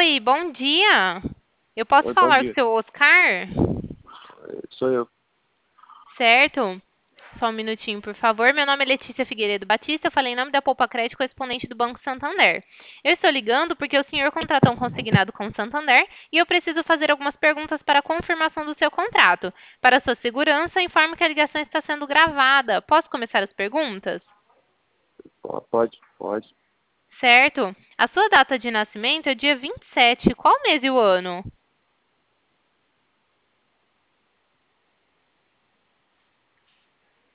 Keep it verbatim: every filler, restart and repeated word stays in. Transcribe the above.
Oi, bom dia. Eu posso Oi, bom falar com o dia. seu Oscar? Sou eu. Certo? Só um minutinho, por favor. Meu nome é Letícia Figueiredo Batista. Eu falei em nome da Poupa Crédito, correspondente do Banco Santander. Eu estou ligando porque o senhor contratou um consignado com o Santander e eu preciso fazer algumas perguntas para a confirmação do seu contrato. Para sua segurança, informe que a ligação está sendo gravada. Posso começar as perguntas? Ó, Pode, pode. Certo. A sua data de nascimento é dia vinte e sete. Qual mês e o ano?